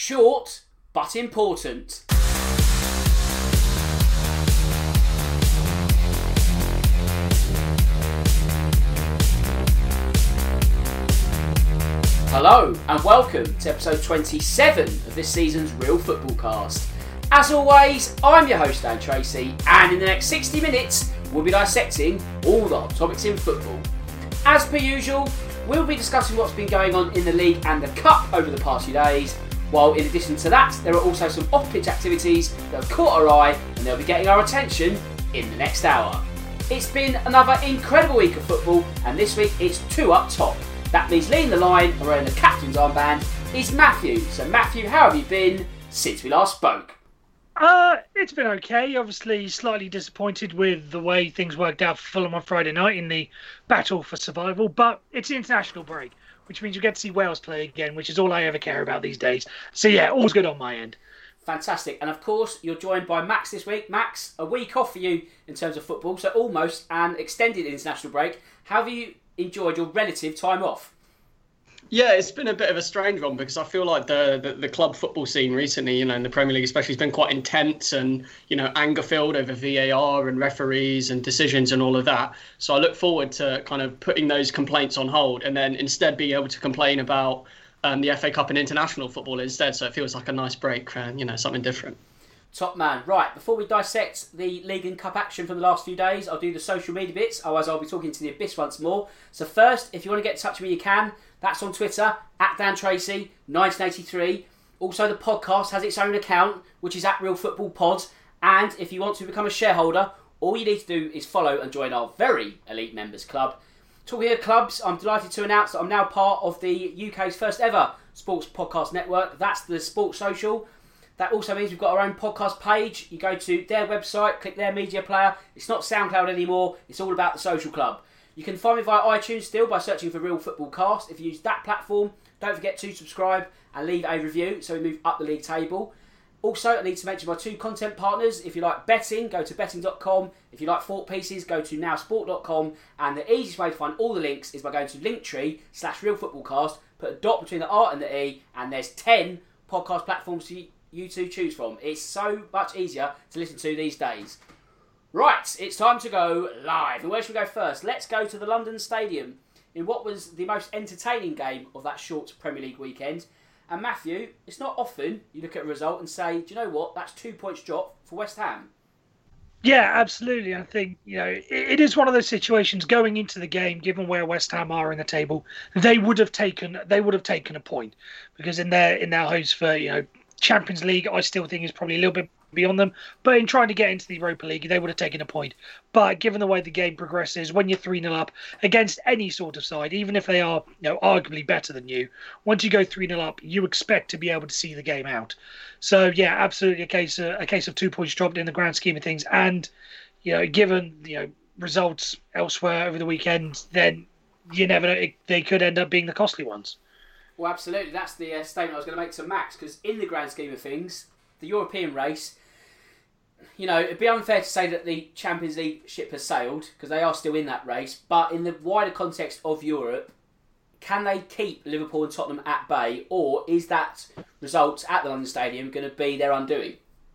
Short, but important. Hello and welcome to episode 27 of this season's Real Football Cast. As always, I'm your host Dan Tracy, and in the next 60 minutes we'll be dissecting all the hot topics in football. As per usual, we'll be discussing what's been going on in the league and the cup over the past few days, while in addition to that there are also some off-pitch activities that have caught our eye and they'll be getting our attention in the next hour. It's been another incredible week of football, and this week it's two up top. That means leading the line and wearing the captain's armband is Matthew. So Matthew, how have you been since we last spoke? It's been okay. Obviously slightly disappointed with the way things worked out for Fulham on Friday night in the battle for survival, but it's the international break, which means you get to see Wales play again, which is all I ever care about these days. So yeah, all's good on my end. Fantastic. And of course, you're joined by Max this week. Max, a week off for you in terms of football, so almost an extended international break. How have you enjoyed your relative time off? Yeah, it's been a bit of a strange one because I feel like the club football scene recently, in the Premier League especially, has been quite intense and, anger-filled over VAR and referees and decisions and all of that. So I look forward to kind of putting those complaints on hold and then instead being able to complain about the FA Cup and international football instead. So it feels like a nice break and, something different. Top man. Right, before we dissect the League and Cup action from the last few days, I'll do the social media bits, otherwise I'll be talking to the Abyss once more. So first, if you want to get in touch with me, you can. That's on Twitter, @DanTracy1983. Also, the podcast has its own account, which is @RealFootballPod. And if you want to become a shareholder, all you need to do is follow and join our very elite members club. Talking of clubs, I'm delighted to announce that I'm now part of the UK's first ever sports podcast network. That's the Sports Social. That also means we've got our own podcast page. You go to their website, click their media player. It's not SoundCloud anymore. It's all about the social club. You can find me via iTunes still by searching for Real Football Cast. If you use that platform, don't forget to subscribe and leave a review so we move up the league table. Also, I need to mention my two content partners. If you like betting, go to betting.com. If you like thought pieces, go to nowsport.com. And the easiest way to find all the links is by going to linktree/realfootballcast. Put a dot between the R and the E, and there's 10 podcast platforms to you to choose from. It's so much easier to listen to these days. Right, it's time to go live. And where should we go first? Let's go to the London Stadium in what was the most entertaining game of that short Premier League weekend. And Matthew, it's not often you look at a result and say, do you know what, that's 2 points drop for West Ham. Yeah, absolutely. I think, it is one of those situations going into the game, given where West Ham are in the table, they would have taken a point, because in their hopes for, Champions League, I still think is probably a little bit beyond them. But in trying to get into the Europa League, they would have taken a point. But given the way the game progresses, when you're 3-0 up against any sort of side, even if they are arguably better than you, once you go 3-0 up, you expect to be able to see the game out. So yeah, absolutely a case of 2 points dropped in the grand scheme of things. And given results elsewhere over the weekend, then you never know, they could end up being the costly ones. Well, absolutely. That's the statement I was going to make to Max, because in the grand scheme of things, the European race, it'd be unfair to say that the Champions League ship has sailed, because they are still in that race. But in the wider context of Europe, can they keep Liverpool and Tottenham at bay, or is that result at the London Stadium going to be their undoing?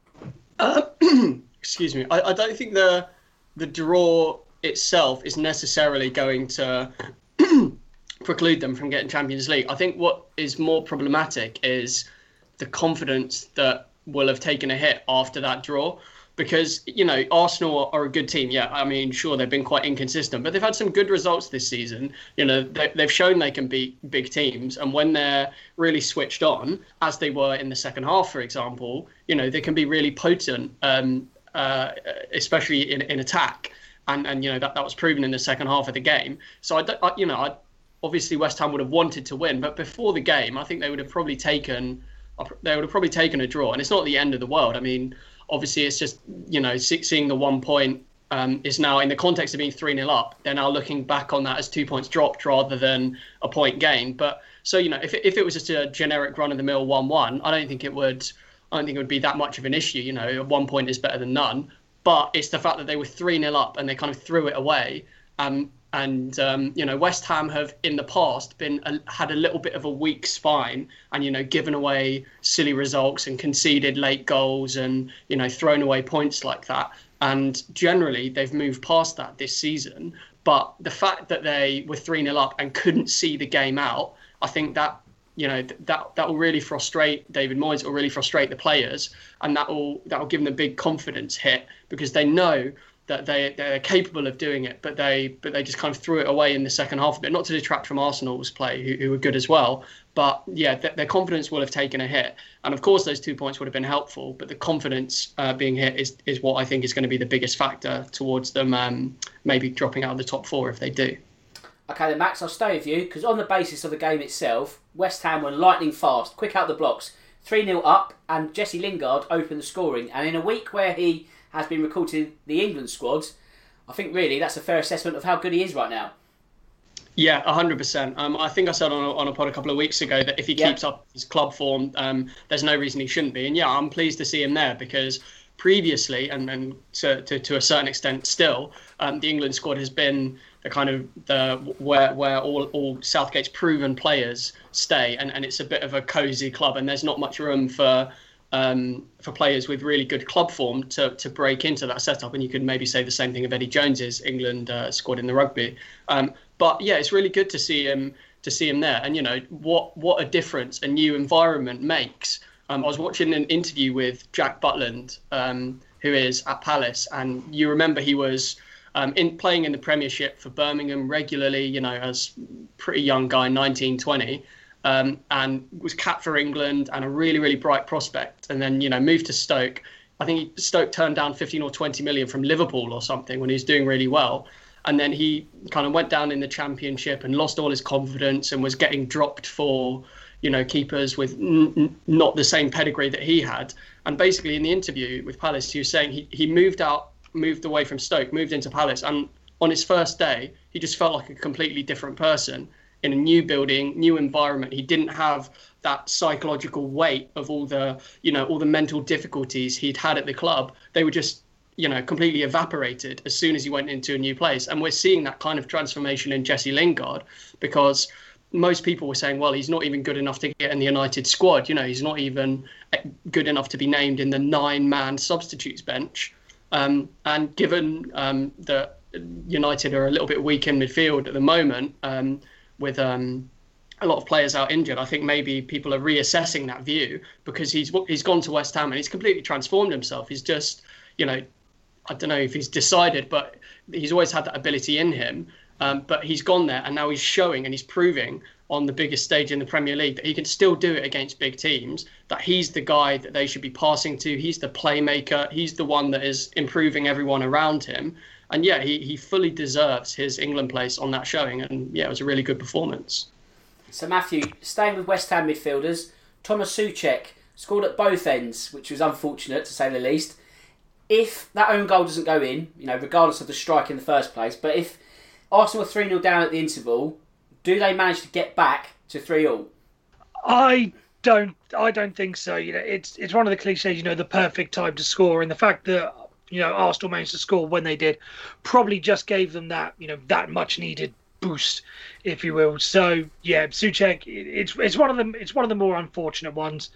Excuse me. I don't think the draw itself is necessarily going to preclude them from getting Champions League. I think what is more problematic is the confidence that will have taken a hit after that draw, because Arsenal are a good team. Yeah, I mean, sure, they've been quite inconsistent, but they've had some good results this season. They've shown they can beat big teams, and when they're really switched on, as they were in the second half, for example, they can be really potent, especially in attack, and that was proven in the second half of the game. So obviously West Ham would have wanted to win, but before the game, I think they would have probably taken a draw, and it's not the end of the world. I mean, obviously it's just seeing the 1 point is now, in the context of being 3-0 up, they're now looking back on that as 2 points dropped rather than a point gain. But so if it was just a generic run of the mill 1-1, I don't think it would be that much of an issue. 1 point is better than none. But it's the fact that they were 3-0 up and they kind of threw it away. And West Ham have in the past had a little bit of a weak spine, and given away silly results and conceded late goals and thrown away points like that. And generally, they've moved past that this season. But the fact that they were 3-0 up and couldn't see the game out, I think that that will really frustrate David Moyes. It will really frustrate the players, and that will give them a big confidence hit, because they know that they're capable of doing it, but they just kind of threw it away in the second half a bit. Not to detract from Arsenal's play, who were good as well, but yeah, their confidence will have taken a hit. And of course, those 2 points would have been helpful, but the confidence being hit is what I think is going to be the biggest factor towards them maybe dropping out of the top 4 if they do. Okay then, Max, I'll stay with you, because on the basis of the game itself, West Ham were lightning fast, quick out the blocks, 3-0 up, and Jesse Lingard opened the scoring. And in a week where he has been recalled to the England squad, I think really that's a fair assessment of how good he is right now. Yeah, 100%. I think I said on a pod a couple of weeks ago that if he keeps up his club form, there's no reason he shouldn't be. And yeah, I'm pleased to see him there, because previously, and to a certain extent still, the England squad has been the kind of where all Southgate's proven players stay, and it's a bit of a cosy club, and there's not much room for players with really good club form to break into that setup. And you could maybe say the same thing of Eddie Jones's England squad in the rugby. But yeah, it's really good to see him there. And what a difference a new environment makes. I was watching an interview with Jack Butland, who is at Palace, and you remember he was playing in the Premiership for Birmingham regularly, as pretty young guy, 19, 20. And was capped for England and a really, really bright prospect. And then, moved to Stoke. I think Stoke turned down 15 or 20 million from Liverpool or something when he was doing really well. And then he kind of went down in the Championship and lost all his confidence and was getting dropped for, keepers with not the same pedigree that he had. And basically in the interview with Palace, he was saying he moved away from Stoke, moved into Palace. And on his first day, he just felt like a completely different person. In a new building, new environment. He didn't have that psychological weight of all the mental difficulties he'd had at the club. They were just, completely evaporated as soon as he went into a new place. And we're seeing that kind of transformation in Jesse Lingard, because most people were saying, well, he's not even good enough to get in the United squad. He's not even good enough to be named in the 9-man substitutes bench. And given that United are a little bit weak in midfield at the moment, with a lot of players out injured, I think maybe people are reassessing that view, because he's gone to West Ham and he's completely transformed himself. He's just, I don't know if he's decided, but he's always had that ability in him. But he's gone there and now he's showing and he's proving on the biggest stage in the Premier League that he can still do it against big teams, that he's the guy that they should be passing to. He's the playmaker. He's the one that is improving everyone around him. And yeah, he fully deserves his England place on that showing. And yeah, it was a really good performance. So Matthew, staying with West Ham midfielders, Thomas Souček scored at both ends, which was unfortunate to say the least. If that own goal doesn't go in, regardless of the strike in the first place, but if Arsenal are 3-0 down at the interval, do they manage to get back to 3-3? I don't think so. It's one of the cliches, the perfect time to score, and the fact that Arsenal managed to score when they did probably just gave them that, that much needed boost, if you will. So yeah, Souček, it's one of the more unfortunate ones.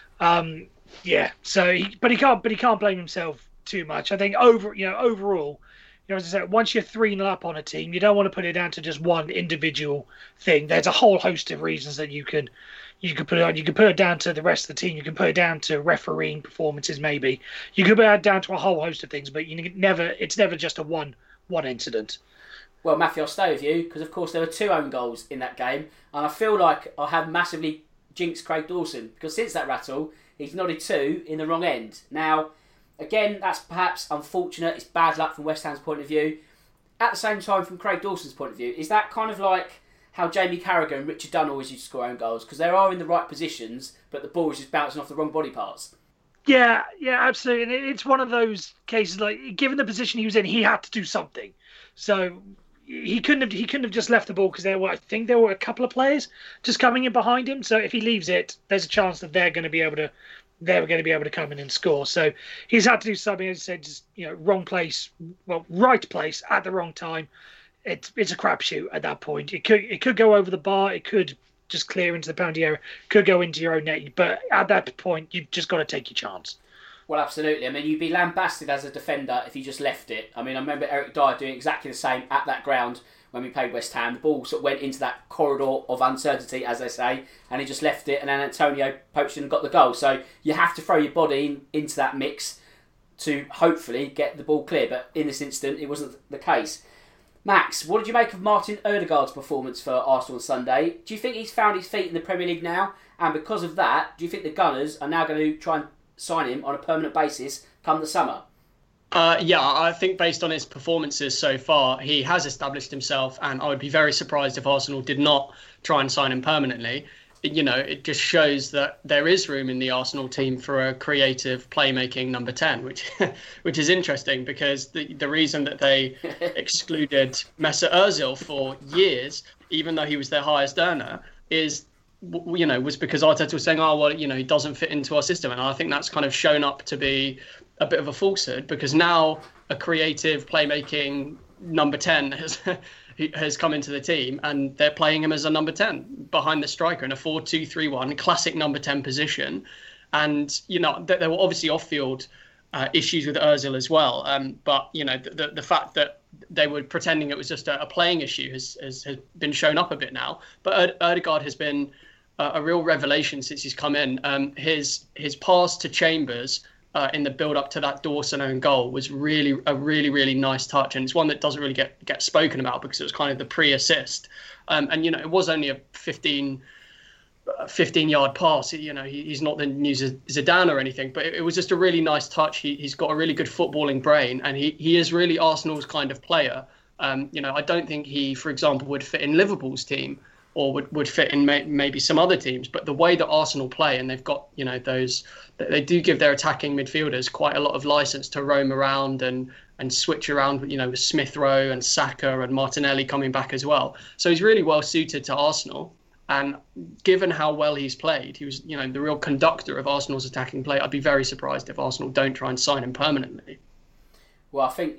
So he can't blame himself too much. I think overall, as I said, once you're 3-0 up on a team, you don't want to put it down to just one individual thing. There's a whole host of reasons that you could put it on. You could put it down to the rest of the team. You can put it down to refereeing performances, maybe. You could put it down to a whole host of things, but it's never just a one incident. Well, Matthew, I'll stay with you, because of course there were 2 own goals in that game, and I feel like I have massively jinxed Craig Dawson, because since that rattle, he's nodded 2 in the wrong end. Now, again, that's perhaps unfortunate. It's bad luck from West Ham's point of view. At the same time, from Craig Dawson's point of view, is that kind of like how Jamie Carragher and Richard Dunn always used to score own goals, because they are in the right positions, but the ball is just bouncing off the wrong body parts? Yeah, absolutely. And it's one of those cases, like, given the position he was in, he had to do something. So he couldn't have just left the ball, because there were a couple of players just coming in behind him. So if he leaves it, there's a chance that they're going to be able to come in and score. So he's had to do something, as I said, just right place at the wrong time. it's a crapshoot at that point. It could go over the bar. It could just clear into the penalty area. Could go into your own net. But at that point, you've just got to take your chance. Well, absolutely. I mean, you'd be lambasted as a defender if you just left it. I mean, I remember Eric Dyer doing exactly the same at that ground when we played West Ham. The ball sort of went into that corridor of uncertainty, as they say, and he just left it, and then Antonio poached in and got the goal. So you have to throw your body into that mix to hopefully get the ball clear. But in this instant, it wasn't the case. Max, what did you make of Martin Ødegaard's performance for Arsenal on Sunday? Do you think he's found his feet in the Premier League now? And because of that, do you think the Gunners are now going to try and sign him on a permanent basis come the summer? Yeah, I think based on his performances so far, he has established himself, and I would be very surprised if Arsenal did not try and sign him permanently. It just shows that there is room in the Arsenal team for a creative playmaking number 10, which is interesting, because the reason that they excluded Mesut Ozil for years, even though he was their highest earner, was because Arteta was saying, he doesn't fit into our system. And I think that's kind of shown up to be a bit of a falsehood, because now a creative playmaking number 10 has come into the team, and they're playing him as a number 10 behind the striker in a 4-2-3-1, classic number 10 position. And, there were obviously off-field issues with Ozil as well. But, the fact that they were pretending it was just a playing issue has been shown up a bit now. But Ødegaard has been a real revelation since he's come in. His pass to Chambers in the build-up to that Dawson own goal was really really nice touch, and it's one that doesn't really get spoken about because it was kind of the pre-assist. It was only a 15-yard pass. He's not the new Zidane or anything, but it was just a really nice touch. He's got a really good footballing brain, and he is really Arsenal's kind of player. I don't think he, for example, would fit in Liverpool's team, or would fit in maybe some other teams. But the way that Arsenal play, and they've got, they do give their attacking midfielders quite a lot of license to roam around and switch around, with Smith Rowe and Saka and Martinelli coming back as well. So he's really well suited to Arsenal. And given how well he's played, he was, the real conductor of Arsenal's attacking play. I'd be very surprised if Arsenal don't try and sign him permanently. Well, I think,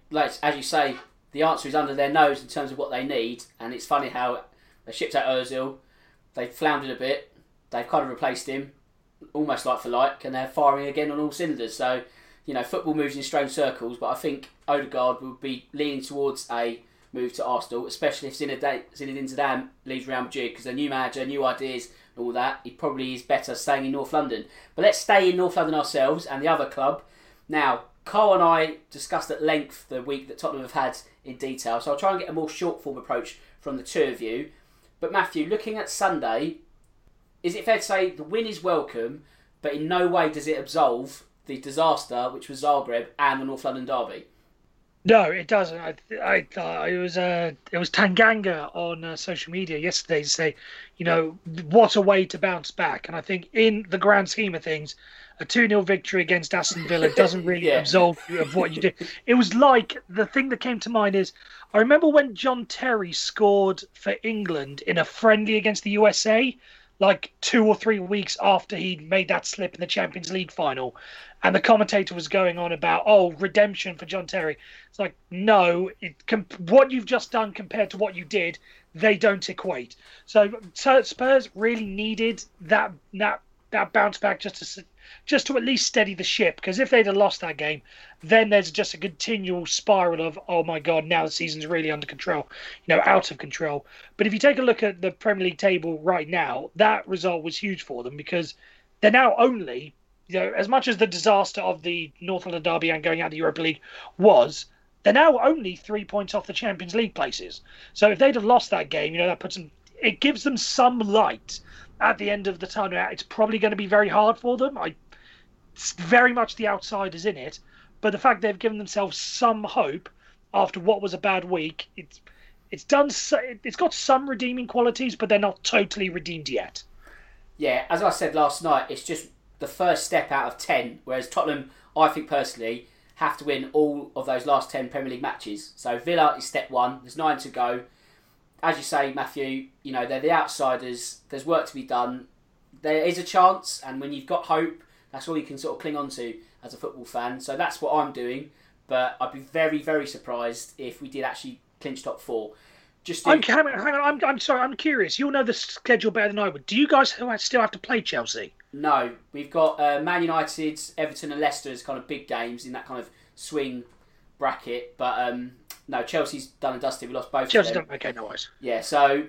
as you say, the answer is under their nose in terms of what they need. And it's funny how they shipped out Ozil, they floundered a bit, they've kind of replaced him, almost like for like, and they're firing again on all cylinders. So, football moves in strange circles, but I think Ødegaard will be leaning towards a move to Arsenal, especially if Zinedine Zidane leaves Real Madrid, because a new manager, new ideas and all that, he probably is better staying in North London. But let's stay in North London ourselves and the other club. Now, Carl and I discussed at length the week that Tottenham have had in detail, so I'll try and get a more short form approach from the two of you. But Matthew, looking at Sunday, is it fair to say the win is welcome, but in no way does it absolve the disaster which was Zagreb and the North London derby? No, it doesn't. I thought it was Tanganga on social media yesterday to say, what a way to bounce back. And I think in the grand scheme of things, a 2-0 victory against Aston Villa doesn't really absolve you of what you did. It was like, the thing that came to mind is, I remember when John Terry scored for England in a friendly against the USA, like 2 or 3 weeks after he'd made that slip in the Champions League final. And the commentator was going on about, redemption for John Terry. It's like, no, what you've just done compared to what you did, they don't equate. So Spurs really needed that bounce back just to at least steady the ship. Because if they'd have lost that game, then there's just a continual spiral of, oh my God, now the season's really under control, out of control. But if you take a look at the Premier League table right now, that result was huge for them, because they're now only, as much as the disaster of the North London derby and going out of the Europa League was, they're now only 3 points off the Champions League places. So if they'd have lost that game, that puts them, it gives them some light at the end of the tunnel. It's probably going to be very hard for them. It's very much the outsiders in it, but the fact they've given themselves some hope after what was a bad week, it's got some redeeming qualities, but they're not totally redeemed yet. Yeah, as I said last night, it's just the first step out of 10, whereas Tottenham, I think personally, have to win all of those last 10 Premier League matches. So Villa is step 1, there's 9 to go. As you say, Matthew, they're the outsiders, there's work to be done. There is a chance, and when you've got hope, that's all you can sort of cling on to as a football fan. So that's what I'm doing, but I'd be very, very surprised if we did actually clinch top 4. Hang on. I'm sorry. I'm curious. You'll know the schedule better than I would. Do you guys still have to play Chelsea? No, we've got Man United, Everton, and Leicester as kind of big games in that kind of swing bracket. But no, Chelsea's done and dusted. We lost both. Chelsea don't. Okay, no worries. Yeah, so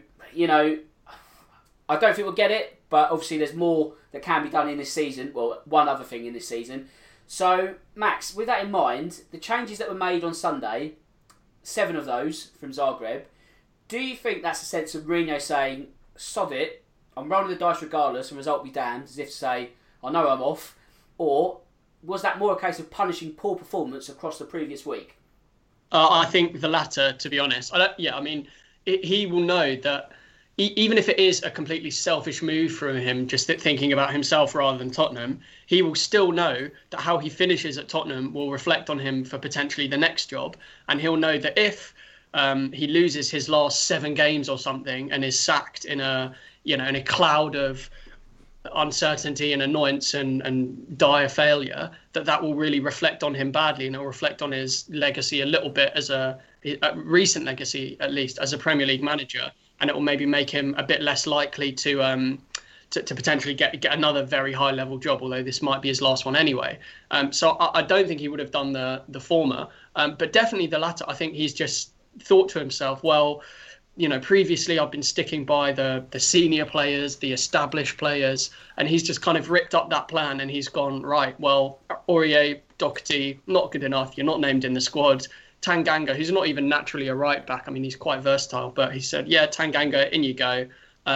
I don't think we'll get it, but obviously there's more that can be done in this season. Well, one other thing in this season. So, Max, with that in mind, the changes that were made on Sunday, 7 of those from Zagreb. Do you think that's a sense of Mourinho saying, sod it, I'm rolling the dice regardless and result be damned, as if to say, I know I'm off? Or was that more a case of punishing poor performance across the previous week? I think the latter, to be honest. He will know that even if it is a completely selfish move from him, just thinking about himself rather than Tottenham, he will still know that how he finishes at Tottenham will reflect on him for potentially the next job. And he'll know that if he loses his last 7 games or something and is sacked in a cloud of uncertainty and annoyance and dire failure, that will really reflect on him badly, and it will reflect on his legacy a little bit, as a recent legacy at least, as a Premier League manager, and it will maybe make him a bit less likely to potentially get another very high level job, although this might be his last one anyway. So I don't think he would have done the former, but definitely the latter. I think he's just thought to himself, well, previously I've been sticking by the senior players, the established players, and he's just kind of ripped up that plan and he's gone, right, well, Aurier, Doherty, not good enough. You're not named in the squad. Tanganga, who's not even naturally a right back. I mean, he's quite versatile, but he said, yeah, Tanganga, in you go.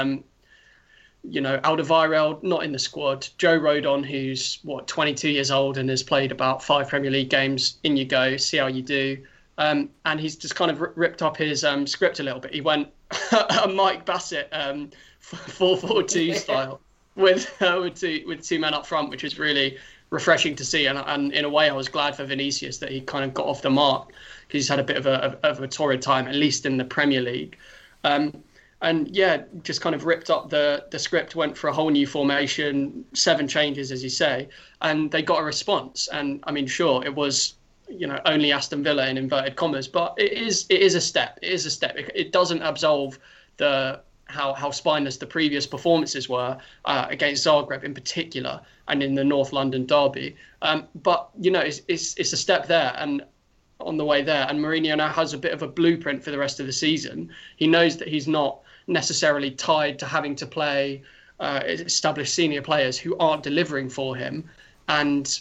Alderweireld, not in the squad. Joe Rodon, who's 22 years old and has played about 5 Premier League games, in you go, see how you do. And he's just kind of ripped up his script a little bit. He went a Mike Bassett 4-4-2 style with 2 men up front, which was really refreshing to see. And in a way, I was glad for Vinicius that he kind of got off the mark, because he's had a bit of a torrid time, at least in the Premier League. And yeah, just kind of ripped up the script, went for a whole new formation, 7 changes, as you say, and they got a response. And I mean, sure, it was only Aston Villa in inverted commas, but it is a step. It is a step. It doesn't absolve how spineless the previous performances were against Zagreb in particular, and in the North London derby. But it's a step there, and on the way there. And Mourinho now has a bit of a blueprint for the rest of the season. He knows that he's not necessarily tied to having to play established senior players who aren't delivering for him, and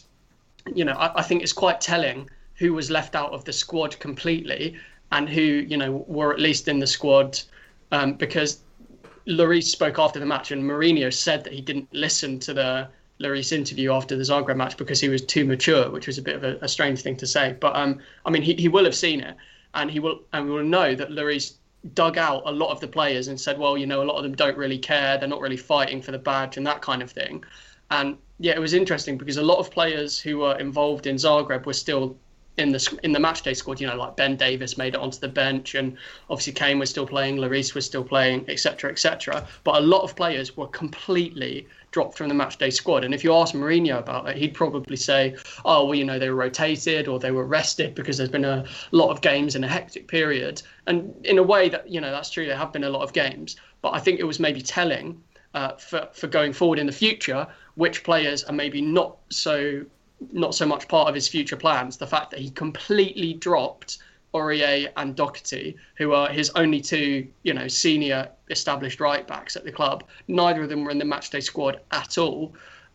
I think it's quite telling who was left out of the squad completely and who, were at least in the squad, because Lloris spoke after the match and Mourinho said that he didn't listen to the Lloris interview after the Zagreb match because he was too mature, which was a bit of a strange thing to say. But he will have seen it, and we will know that Lloris dug out a lot of the players and said, well, a lot of them don't really care. They're not really fighting for the badge and that kind of thing. And yeah, it was interesting because a lot of players who were involved in Zagreb were still in the matchday squad. Like Ben Davis made it onto the bench, and obviously Kane was still playing, Lloris was still playing, etc., etc. But a lot of players were completely dropped from the matchday squad. And if you ask Mourinho about it, he'd probably say, oh, well, they were rotated or they were rested because there's been a lot of games in a hectic period. And in a way that, that's true, there have been a lot of games. But I think it was maybe telling for going forward in the future, which players are maybe not so much part of his future plans. The fact that he completely dropped Aurier and Doherty, who are his only 2, senior established right backs at the club. Neither of them were in the matchday squad at all.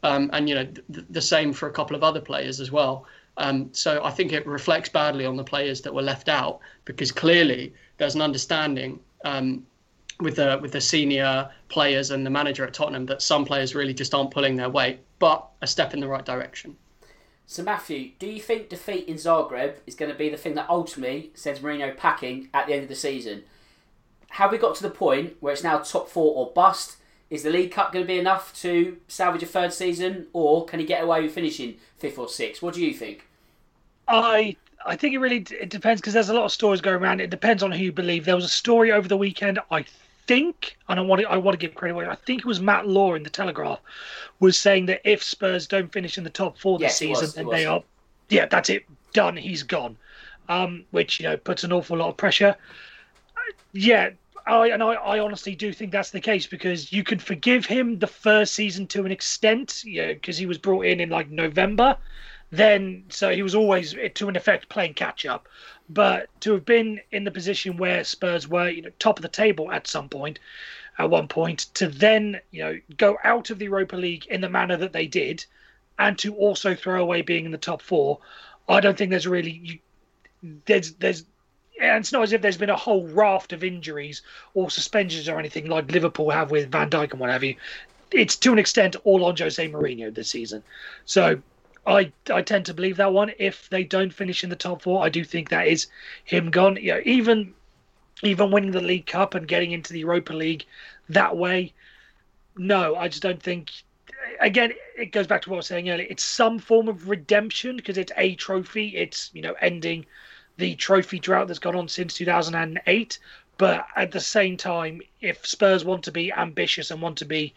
The same for a couple of other players as well. So I think it reflects badly on the players that were left out, because clearly there's an understanding with the senior players and the manager at Tottenham that some players really just aren't pulling their weight, but a step in the right direction. So Matthew, do you think defeat in Zagreb is going to be the thing that ultimately sends Mourinho packing at the end of the season? Have we got to the point where it's now top 4 or bust? Is the League Cup going to be enough to salvage a 3rd season, or can he get away with finishing 5th or 6th? What do you think? I think it depends, because there's a lot of stories going around. It depends on who you believe. There was a story over the weekend, I think, and I want to give credit away, I think it was Matt Law in the Telegraph, was saying that if Spurs don't finish in the top 4 this season, then they are, that's it, done, he's gone. Which, puts an awful lot of pressure. Yeah, I honestly do think that's the case, because you could forgive him the first season to an extent, because he was brought in like November, then so he was always to an effect playing catch up. But to have been in the position where Spurs were, top of the table at one point, to then go out of the Europa League in the manner that they did, and to also throw away being in the top four, I don't think there's really there's. And it's not as if there's been a whole raft of injuries or suspensions or anything like Liverpool have with Van Dijk and what have you. It's to an extent all on Jose Mourinho this season. So I tend to believe that one. If they don't finish in the top four, I do think that is him gone. Even winning the League Cup and getting into the Europa League that way, no, I just don't think. Again, it goes back to what I was saying earlier. It's some form of redemption because it's a trophy. It's ending the trophy drought that's gone on since 2008. But at the same time, if Spurs want to be ambitious and want to be,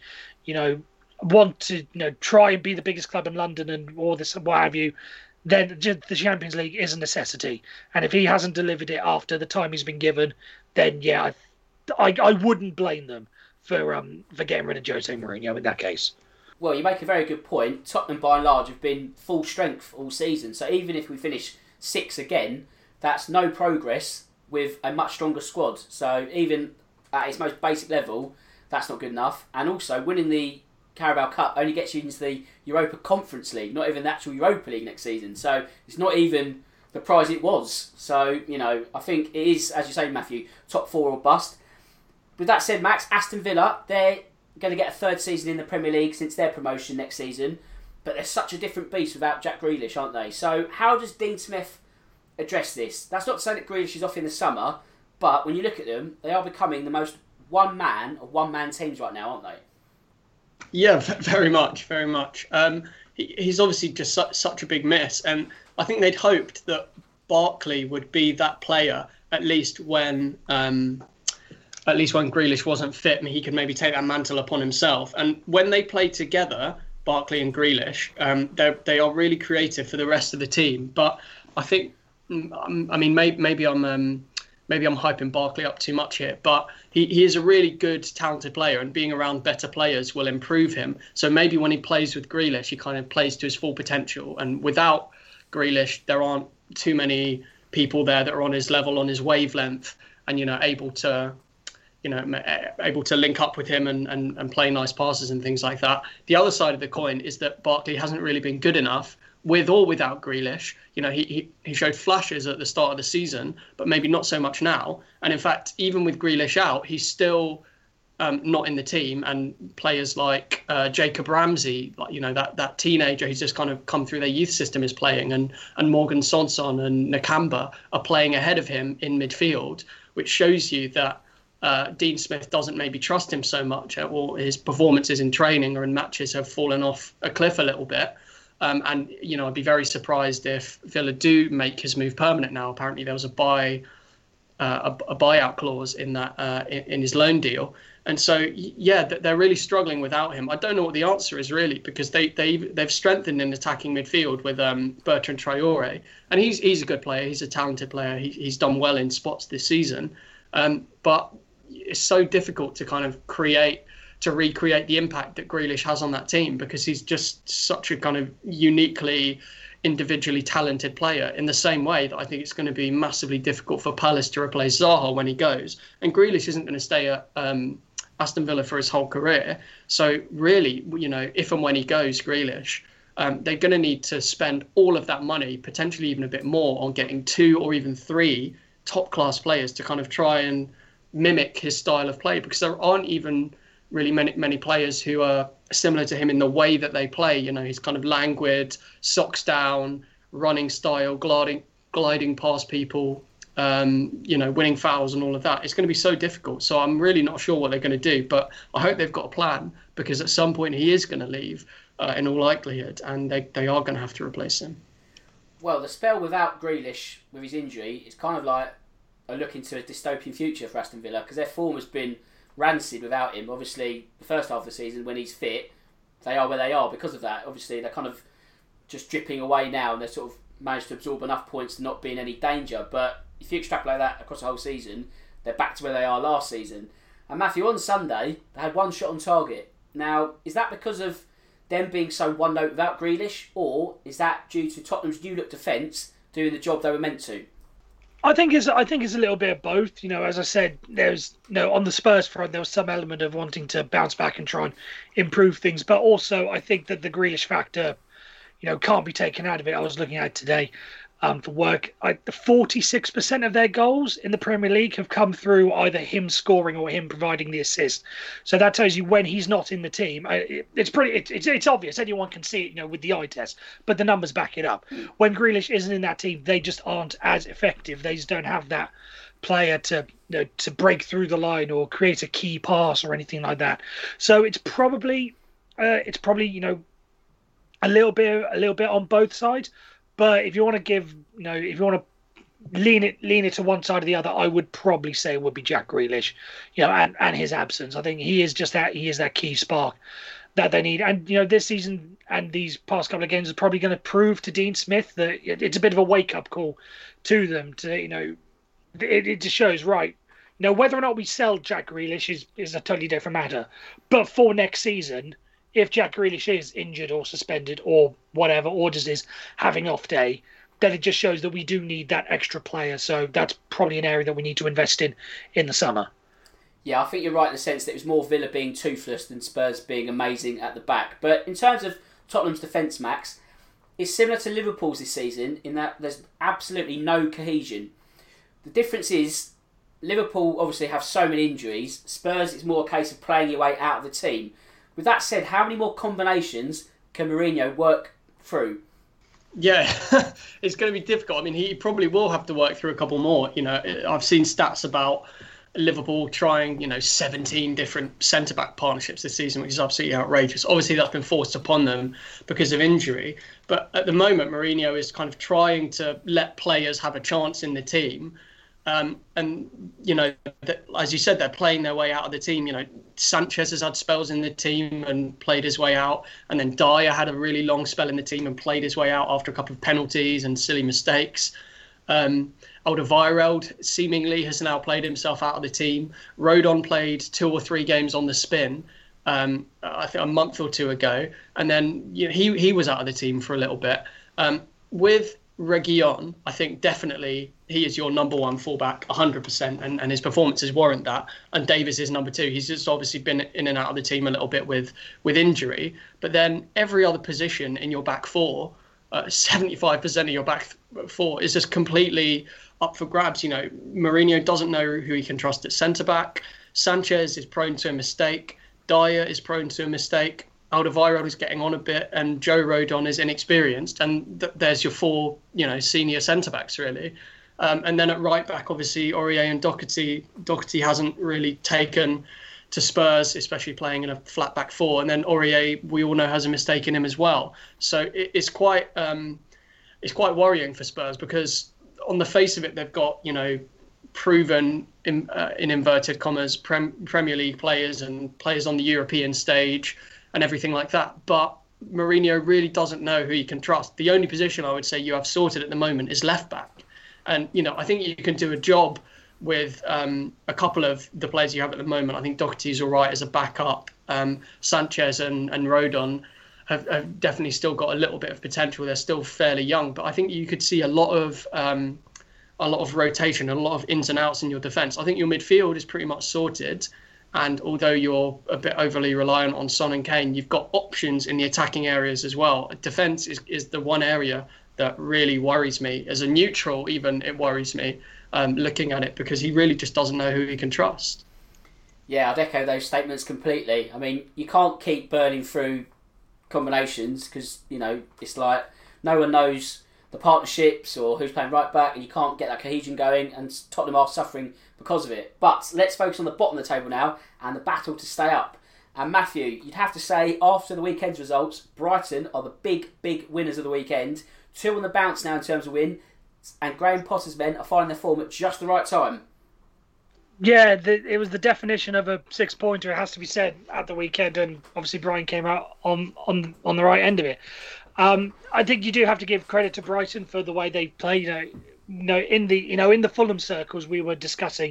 try and be the biggest club in London and all this, what have you, then the Champions League is a necessity. And if he hasn't delivered it after the time he's been given, then yeah, I wouldn't blame them for getting rid of Jose Mourinho in that case. Well, you make a very good point. Tottenham, by and large, have been full strength all season. So even if we finish 6th again, that's no progress with a much stronger squad. So even at its most basic level, that's not good enough. And also, winning the Carabao Cup only gets you into the Europa Conference League, not even the actual Europa League next season. So it's not even the prize it was. So, I think it is, as you say, Matthew, top 4 or bust. With that said, Max, Aston Villa, they're going to get a 3rd season in the Premier League since their promotion next season. But they're such a different beast without Jack Grealish, aren't they? So how does Dean Smith address this? That's not to say that Grealish is off in the summer, but when you look at them, they are becoming the most one-man teams right now, aren't they? Yeah, very much, very much. He's obviously just such a big miss, and I think they'd hoped that Barkley would be that player at least when Grealish wasn't fit. I mean, he could maybe take that mantle upon himself. And when they play together, Barkley and Grealish, they are really creative for the rest of the team. But I think, maybe I'm hyping Barkley up too much here, but he is a really good, talented player, and being around better players will improve him. So maybe when he plays with Grealish, he kind of plays to his full potential. And without Grealish, there aren't too many people there that are on his level, on his wavelength, and able to link up with him and play nice passes and things like that. The other side of the coin is that Barkley hasn't really been good enough with or without Grealish. He showed flashes at the start of the season, but maybe not so much now. And in fact, even with Grealish out, he's still not in the team. And players like Jacob Ramsey, that teenager who's just kind of come through their youth system, is playing, and Morgan Sanson and Nakamba are playing ahead of him in midfield, which shows you that Dean Smith doesn't maybe trust him so much, or his performances in training or in matches have fallen off a cliff a little bit. I'd be very surprised if Villa do make his move permanent now. Apparently there was a buyout clause in that in his loan deal. And so, yeah, they're really struggling without him. I don't know what the answer is really, because they've strengthened in attacking midfield with Bertrand Traore, and he's a good player. He's a talented player. He's done well in spots this season, but it's so difficult to kind of recreate the impact that Grealish has on that team, because he's just such a kind of uniquely, individually talented player, in the same way that I think it's going to be massively difficult for Palace to replace Zaha when he goes. And Grealish isn't going to stay at Aston Villa for his whole career. So really, if and when he goes, Grealish, they're going to need to spend all of that money, potentially even a bit more, on getting 2 or even 3 top-class players to kind of try and mimic his style of play, because there aren't even really many players who are similar to him in the way that they play. He's kind of languid, socks down, running style, gliding past people, winning fouls and all of that. It's going to be so difficult. So I'm really not sure what they're going to do, but I hope they've got a plan, because at some point he is going to leave in all likelihood, and they are going to have to replace him. Well, the spell without Grealish with his injury is kind of like a look into a dystopian future for Aston Villa, because their form has been rancid without him. Obviously, the first half of the season, when he's fit, they are where they are because of that. Obviously, they're kind of just dripping away now, and they've sort of managed to absorb enough points to not be in any danger. But if you extrapolate that across the whole season, they're back to where they are last season. And Matthew, on Sunday, they had one shot on target. Now, is that because of them being so one note without Grealish, or is that due to Tottenham's new look defence doing the job they were meant to? I think it's a little bit of both. As I said, there's on the Spurs front, there was some element of wanting to bounce back and try and improve things, but also I think that the Grealish factor, can't be taken out of it. I was looking at it today for work. The 46% of their goals in the Premier League have come through either him scoring or him providing the assist. So that tells you when he's not in the team. It's obvious. Anyone can see it, with the eye test. But the numbers back it up. When Grealish isn't in that team, they just aren't as effective. They just don't have that player to break through the line or create a key pass or anything like that. So it's probably a little bit on both sides. But if you want to if you want to lean it to one side or the other, I would probably say it would be Jack Grealish, and his absence. I think he is that key spark that they need. And this season and these past couple of games are probably going to prove to Dean Smith that it's a bit of a wake up call to them. It just shows, right. Whether or not we sell Jack Grealish is a totally different matter. But for next season, if Jack Grealish is injured or suspended or whatever, or just is having off day, then it just shows that we do need that extra player. So that's probably an area that we need to invest in the summer. Yeah, I think you're right in the sense that it was more Villa being toothless than Spurs being amazing at the back. But in terms of Tottenham's defence, Max, it's similar to Liverpool's this season in that there's absolutely no cohesion. The difference is Liverpool obviously have so many injuries. Spurs, it's more a case of playing your way out of the team. With that said, how many more combinations can Mourinho work through? Yeah, it's going to be difficult. I mean, he probably will have to work through a couple more. I've seen stats about Liverpool trying, 17 different centre-back partnerships this season, which is absolutely outrageous. Obviously, that's been forced upon them because of injury. But at the moment, Mourinho is kind of trying to let players have a chance in the team. As you said, they're playing their way out of the team. Sanchez has had spells in the team and played his way out. And then Dyer had a really long spell in the team and played his way out after a couple of penalties and silly mistakes. Alderweireld seemingly has now played himself out of the team. Rodon played 2 or 3 games on the spin, I think a month or 2 ago. And then he was out of the team for a little bit. With Reguilón, I think definitely he is your number one fullback, 100%, and his performances warrant that. And Davies is number 2. He's just obviously been in and out of the team a little bit with injury. But then every other position in your back four, 75% of your back four is just completely up for grabs. Mourinho doesn't know who he can trust at centre-back. Sanchez is prone to a mistake. Dyer is prone to a mistake. Alderweireld is getting on a bit, and Joe Rodon is inexperienced, and there's your 4, senior centre backs really. And then at right back, obviously Aurier and Doherty. Doherty hasn't really taken to Spurs, especially playing in a flat back 4, and then Aurier, we all know, has a mistake in him as well. So it's quite worrying for Spurs because on the face of it, they've got proven in inverted commas Premier League players and players on the European stage and everything like that. But Mourinho really doesn't know who he can trust. The only position I would say you have sorted at the moment is left back. And, I think you can do a job with a couple of the players you have at the moment. I think Doherty's all right as a backup. Sanchez and Rodon have definitely still got a little bit of potential. They're still fairly young. But I think you could see a lot of rotation and a lot of ins and outs in your defence. I think your midfield is pretty much sorted. And although you're a bit overly reliant on Son and Kane, you've got options in the attacking areas as well. Defence is the one area that really worries me. As a neutral, even, it worries me looking at it because he really just doesn't know who he can trust. Yeah, I'd echo those statements completely. I mean, you can't keep burning through combinations because, it's like no one knows the partnerships or who's playing right back, and you can't get that cohesion going, and Tottenham are suffering because of it. But let's focus on the bottom of the table now and the battle to stay up. And Matthew, you'd have to say after the weekend's results, Brighton are the big winners of the weekend. 2 on the bounce now in terms of win, and Graham Potter's men are finding their form at just the right time. Yeah, it was the definition of a 6-pointer, it has to be said, at the weekend, and obviously Brighton came out on the right end of it. I think you do have to give credit to Brighton for the way they play. In the Fulham circles, we were discussing,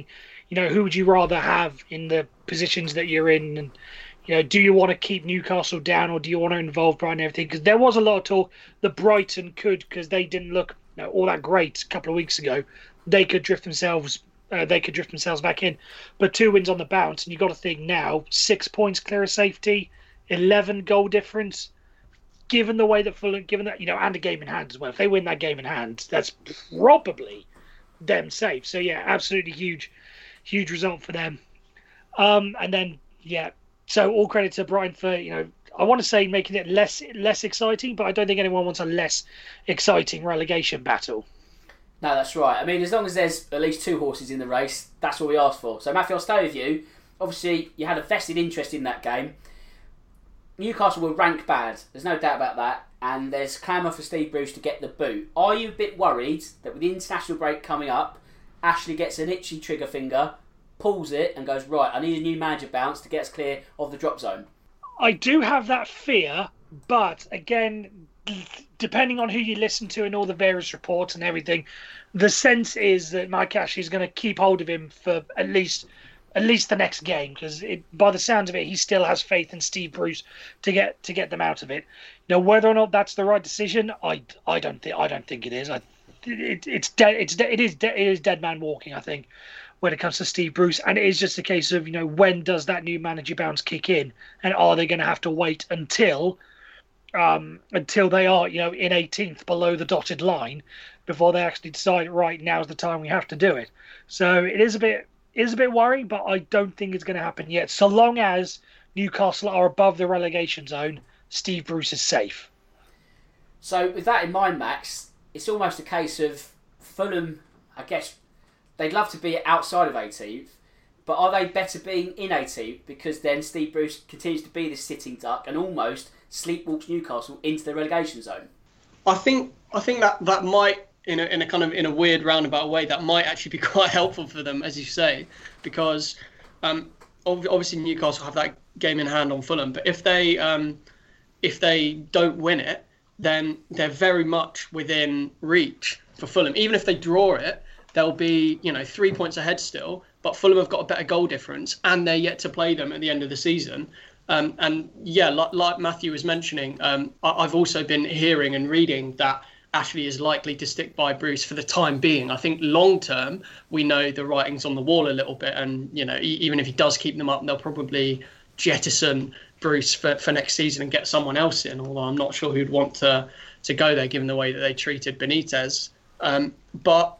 who would you rather have in the positions that you're in? And, do you want to keep Newcastle down, or do you want to involve Brighton and everything? Because there was a lot of talk that Brighton could, because they didn't look all that great a couple of weeks ago, they could drift themselves back in. But 2 wins on the bounce, and you've got to think now, 6 points clear of safety, 11 goal difference. Given the way that Fulham, and a game in hand as well. If they win that game in hand, that's probably them safe. So yeah, absolutely huge result for them. And then so all credit to Brighton for I want to say making it less exciting, but I don't think anyone wants a less exciting relegation battle. No, that's right. I mean, as long as there's at least 2 horses in the race, that's all we ask for. So Matthew, I'll stay with you. Obviously, you had a vested interest in that game. Newcastle will rank bad, there's no doubt about that, and there's clamour for Steve Bruce to get the boot. Are you a bit worried that with the international break coming up, Ashley gets an itchy trigger finger, pulls it and goes, right, I need a new manager bounce to get us clear of the drop zone? I do have that fear, but again, depending on who you listen to and all the various reports and everything, the sense is that Mike Ashley is going to keep hold of him for at least the next game, because by the sounds of it, he still has faith in Steve Bruce to get them out of it. Whether or not that's the right decision, I don't think it is. It is dead man walking, I think, when it comes to Steve Bruce, and it is just a case of when does that new manager bounce kick in, and are they going to have to wait until they are in 18th below the dotted line before they actually decide, right, now's the time we have to do it. So it is a bit worrying, but I don't think it's going to happen yet. So long as Newcastle are above the relegation zone, Steve Bruce is safe. So with that in mind, Max, it's almost a case of Fulham, I guess, they'd love to be outside of 18th, but are they better being in 18th, because then Steve Bruce continues to be the sitting duck and almost sleepwalks Newcastle into the relegation zone? I think that might, in a weird roundabout way, that might actually be quite helpful for them, as you say, because obviously Newcastle have that game in hand on Fulham, but if they don't win it, then they're very much within reach for Fulham. Even if they draw it, they'll be 3 points ahead still, but Fulham have got a better goal difference, and they're yet to play them at the end of the season. Like Matthew was mentioning, I've also been hearing and reading that Ashley is likely to stick by Bruce for the time being. I think long term, we know the writing's on the wall a little bit, and even if he does keep them up, they'll probably jettison Bruce for next season and get someone else in. Although I'm not sure who'd want to go there, given the way that they treated Benitez. But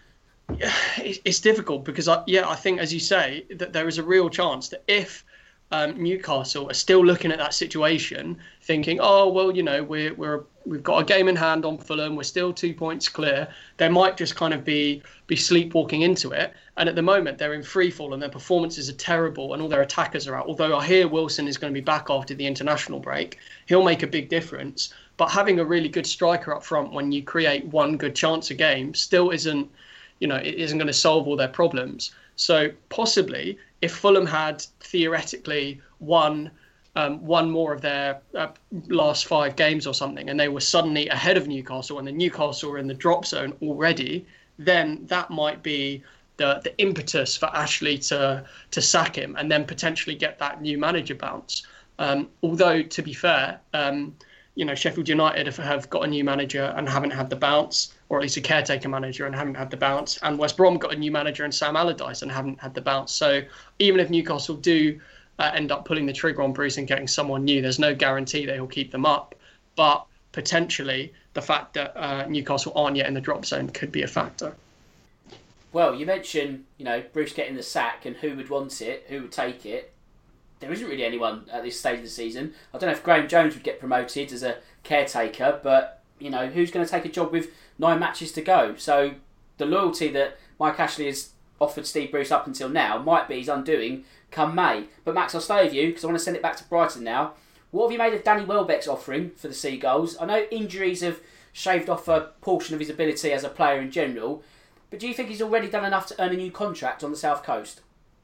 it's difficult because I think, as you say, that there is a real chance that if Newcastle are still looking at that situation, thinking, oh well, we've got a game in hand on Fulham, we're still 2 points clear, they might just kind of be sleepwalking into it. And at the moment, they're in free fall and their performances are terrible, and all their attackers are out. Although I hear Wilson is going to be back after the international break, he'll make a big difference. But having a really good striker up front when you create one good chance a game still isn't, it isn't going to solve all their problems. So possibly, if Fulham had theoretically won more of their last 5 games or something, and they were suddenly ahead of Newcastle, and the Newcastle were in the drop zone already, then that might be the impetus for Ashley to sack him and then potentially get that new manager bounce. Although, to be fair, Sheffield United have got a new manager and haven't had the bounce, or at least a caretaker manager and haven't had the bounce. And West Brom got a new manager and Sam Allardyce and haven't had the bounce. So even if Newcastle do end up pulling the trigger on Bruce and getting someone new, there's no guarantee that he'll keep them up. But potentially the fact that Newcastle aren't yet in the drop zone could be a factor. Well, you mentioned, Bruce getting the sack and who would want it, who would take it. There isn't really anyone at this stage of the season. I don't know if Graham Jones would get promoted as a caretaker, but, who's going to take a job with 9 matches to go? So the loyalty that Mike Ashley has offered Steve Bruce up until now might be his undoing come May. But Max, I'll stay with you because I want to send it back to Brighton now. What have you made of Danny Welbeck's offering for the Seagulls? I know injuries have shaved off a portion of his ability as a player in general, but do you think he's already done enough to earn a new contract on the South Coast?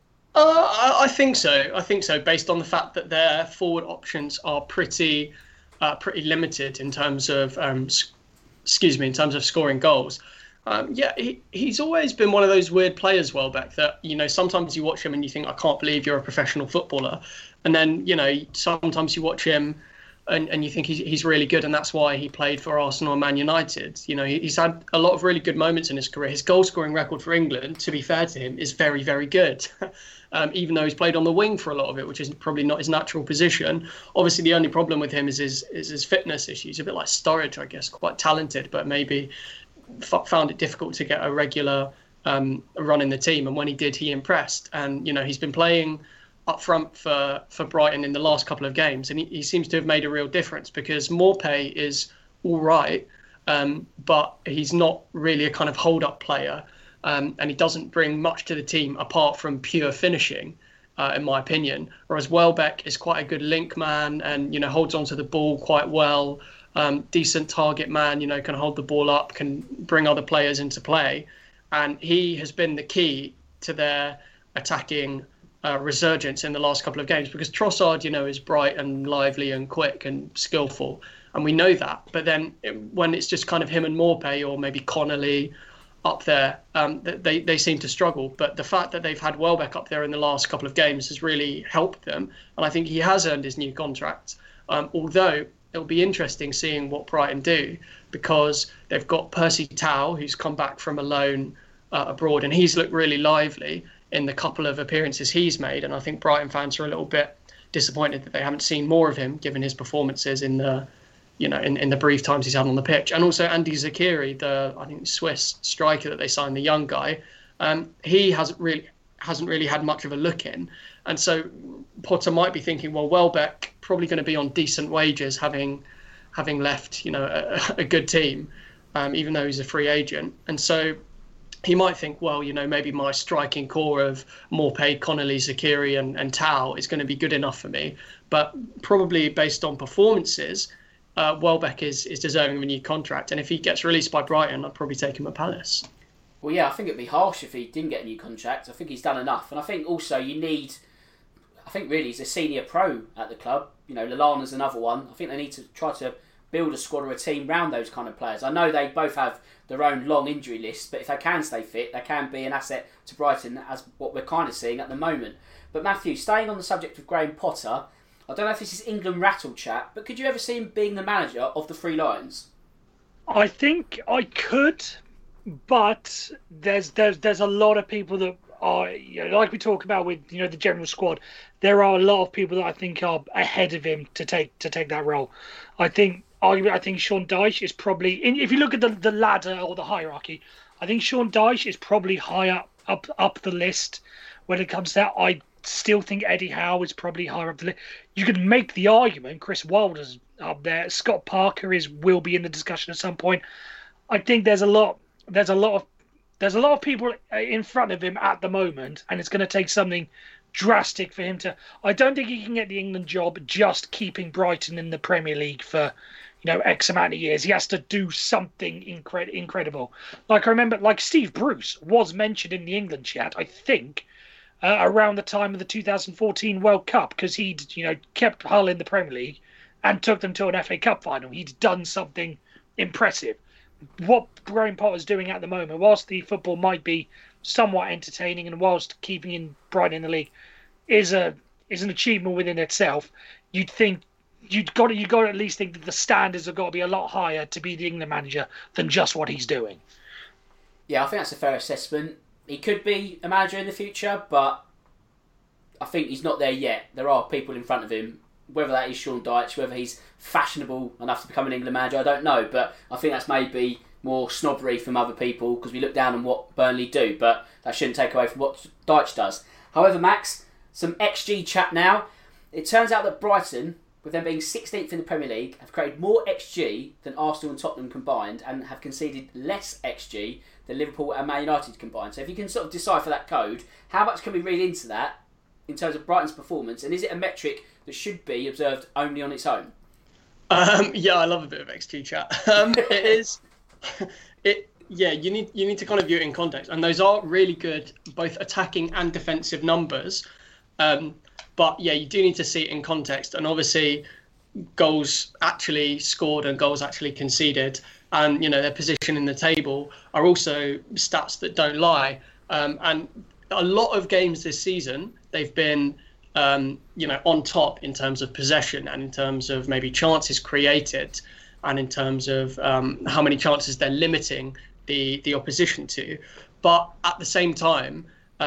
I think so. Based on the fact that their forward options are pretty limited in terms of, scoring goals. He's always been one of those weird players, Welbeck, that, sometimes you watch him and you think, I can't believe you're a professional footballer. And then, sometimes you watch him and you think he's really good, and that's why he played for Arsenal and Man United. He's had a lot of really good moments in his career. His goal-scoring record for England, to be fair to him, is very, very good. Even though he's played on the wing for a lot of it, which is probably not his natural position. Obviously, the only problem with him is his fitness issues. A bit like Sturridge, I guess, quite talented, but maybe found it difficult to get a regular run in the team. And when he did, he impressed. And, he's been playing up front for Brighton in the last couple of games, and he seems to have made a real difference, because Maupay is all right, but he's not really a kind of hold-up player. And he doesn't bring much to the team apart from pure finishing, in my opinion. Whereas Welbeck is quite a good link man and, holds onto the ball quite well. Decent target man, can hold the ball up, can bring other players into play. And he has been the key to their attacking resurgence in the last couple of games, because Trossard, is bright and lively and quick and skillful. And we know that. But then when it's just kind of him and Maupay, or maybe Connolly up there, they seem to struggle. But the fact that they've had Welbeck up there in the last couple of games has really helped them. And I think he has earned his new contract. Although it'll be interesting seeing what Brighton do, because they've got Percy Tau, who's come back from a loan abroad, and he's looked really lively in the couple of appearances he's made. And I think Brighton fans are a little bit disappointed that they haven't seen more of him, given his performances in the in the brief times he's had on the pitch. And also Andy Zakiri, the Swiss striker that they signed, the young guy, he hasn't really had much of a look in. And so Potter might be thinking, well, Welbeck probably going to be on decent wages, having left a good team, even though he's a free agent. And so he might think, well, maybe my striking core of Maupay, Connolly, Zakiri and Tau is going to be good enough for me. But probably based on performances, Welbeck is deserving of a new contract. And if he gets released by Brighton, I'd probably take him at Palace. Well, yeah, I think it'd be harsh if he didn't get a new contract. I think he's done enough. And I think also he's a senior pro at the club. Lallana's another one. I think they need to try to build a squad or a team around those kind of players. I know they both have their own long injury list, but if they can stay fit, they can be an asset to Brighton, as what we're kind of seeing at the moment. But Matthew, staying on the subject of Graham Potter, I don't know if this is England rattle chat, but could you ever see him being the manager of the Three Lions? I think I could, but there's a lot of people that are, like we talk about with the general squad. There are a lot of people that I think are ahead of him to take that role. I think Sean Dyche is probably, if you look at the ladder or the hierarchy, I think Sean Dyche is probably higher up the list when it comes to that. I still think Eddie Howe is probably higher up the list. You could make the argument Chris Wilder's up there. Scott Parker will be in the discussion at some point. I think there's a lot of people in front of him at the moment, and it's going to take something drastic for him to. I don't think he can get the England job just keeping Brighton in the Premier League for X amount of years. He has to do something incredible. Like I remember, Steve Bruce was mentioned in the England chat, I think, around the time of the 2014 World Cup, because he'd kept Hull in the Premier League and took them to an FA Cup final. He'd done something impressive. What Graham Potter's doing at the moment, whilst the football might be somewhat entertaining and whilst keeping in Brighton in the league is an achievement within itself, you'd got to at least think that the standards have got to be a lot higher to be the England manager than just what he's doing. Yeah, I think that's a fair assessment. He could be a manager in the future, but I think he's not there yet. There are people in front of him. Whether that is Sean Dyche, whether he's fashionable enough to become an England manager, I don't know. But I think that's maybe more snobbery from other people because we look down on what Burnley do. But that shouldn't take away from what Dyche does. However, Max, some XG chat now. It turns out that Brighton, with them being 16th in the Premier League, have created more XG than Arsenal and Tottenham combined and have conceded less XG than Liverpool and Man United combined. So if you can sort of decipher that code, how much can we read into that in terms of Brighton's performance? And is it a metric that should be observed only on its own? Yeah, I love a bit of XG chat. It is. You need to kind of view it in context, and those are really good, both attacking and defensive numbers. But yeah, you do need to see it in context, and obviously, goals actually scored and goals actually conceded, and their position in the table are also stats that don't lie. And a lot of games this season, they've been on top in terms of possession and in terms of maybe chances created, and in terms of how many chances they're limiting the opposition to. But at the same time,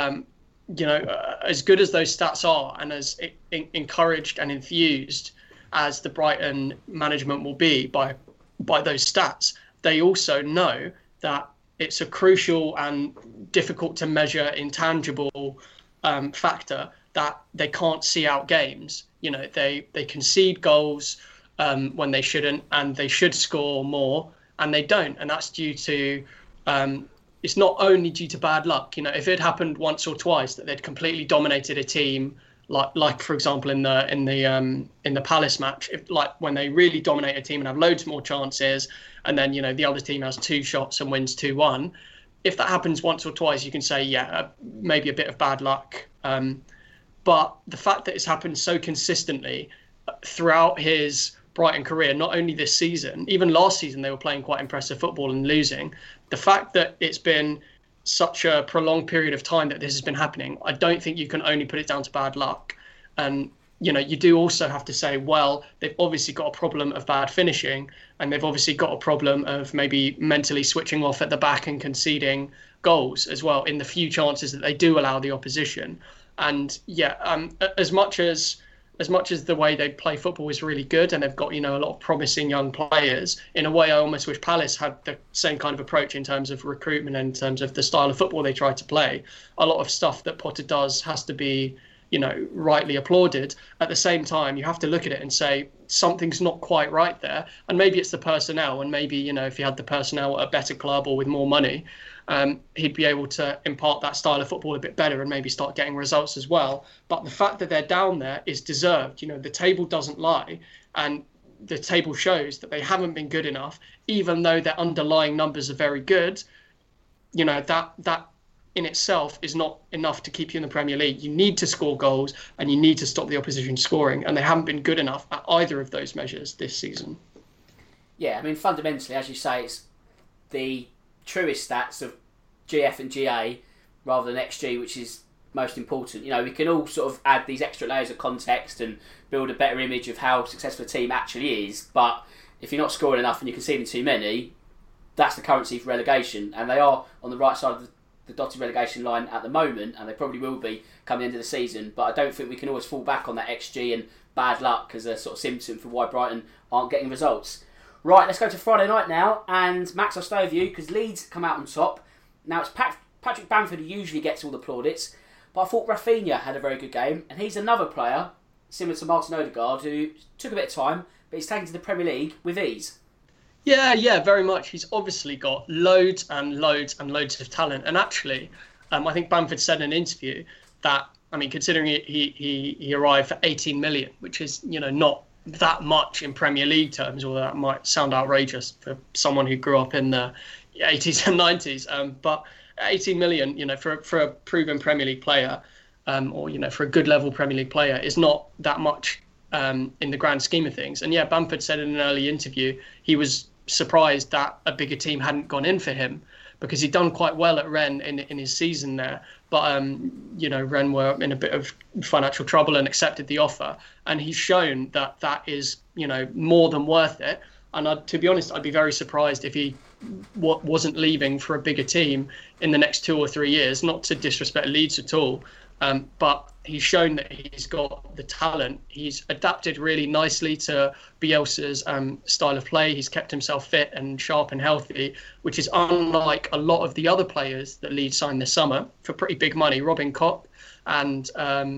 as good as those stats are, and as encouraged and enthused as the Brighton management will be by those stats, they also know that it's a crucial and difficult to measure intangible factor that they can't see out games. They concede goals when they shouldn't, and they should score more, and they don't. And that's due to it's not only due to bad luck. If it happened once or twice that they'd completely dominated a team, like for example in the Palace match, when they really dominate a team and have loads more chances, and then the other team has 2 shots and wins 2-1. If that happens once or twice, you can say maybe a bit of bad luck. But the fact that it's happened so consistently throughout his Brighton career, not only this season, even last season they were playing quite impressive football and losing. The fact that it's been such a prolonged period of time that this has been happening, I don't think you can only put it down to bad luck. And you do also have to say, well, they've obviously got a problem of bad finishing, and they've obviously got a problem of maybe mentally switching off at the back and conceding goals as well in the few chances that they do allow the opposition. And as much as the way they play football is really good, and they've got a lot of promising young players, in a way I almost wish Palace had the same kind of approach in terms of recruitment and in terms of the style of football they try to play. A lot of stuff that Potter does has to be rightly applauded. At the same time, you have to look at it and say something's not quite right there, and maybe it's the personnel, and maybe if he had the personnel at a better club or with more money, he'd be able to impart that style of football a bit better and maybe start getting results as well. But the fact that they're down there is deserved. The table doesn't lie, and the table shows that they haven't been good enough, even though their underlying numbers are very good. That in itself is not enough to keep you in the Premier League. You need to score goals, and you need to stop the opposition scoring, and they haven't been good enough at either of those measures this season. Yeah, I mean, fundamentally, as you say, it's the truest stats of GF and GA rather than XG, which is most important. We can all sort of add these extra layers of context and build a better image of how successful a team actually is, but if you're not scoring enough and you're conceding too many, that's the currency for relegation, and they are on the right side of the dotted relegation line at the moment, and they probably will be come the end of the season. But I don't think we can always fall back on that XG and bad luck as a sort of symptom for why Brighton aren't getting results. Right, let's go to Friday night now, and Max, I'll stay with you because Leeds come out on top. Now it's Patrick Bamford who usually gets all the plaudits, but I thought Rafinha had a very good game, and he's another player similar to Martin Odegaard who took a bit of time, but he's taken to the Premier League with ease. Yeah, very much. He's obviously got loads and loads and loads of talent. And actually, I think Bamford said in an interview that, considering he arrived for 18 million, which is, not that much in Premier League terms, although that might sound outrageous for someone who grew up in the 80s and 90s. But 18 million, for a proven Premier League player, or, for a good level Premier League player, is not that much in the grand scheme of things. And yeah, Bamford said in an early interview he was surprised that a bigger team hadn't gone in for him, because he'd done quite well at Rennes in his season there. But, Rennes were in a bit of financial trouble and accepted the offer. And he's shown that is, more than worth it. And to be honest, I'd be very surprised if he wasn't leaving for a bigger team in the next 2 or 3 years, not to disrespect Leeds at all. But he's shown that he's got the talent. He's adapted really nicely to Bielsa's style of play. He's kept himself fit and sharp and healthy, which is unlike a lot of the other players that Leeds signed this summer for pretty big money. Robin Kopp and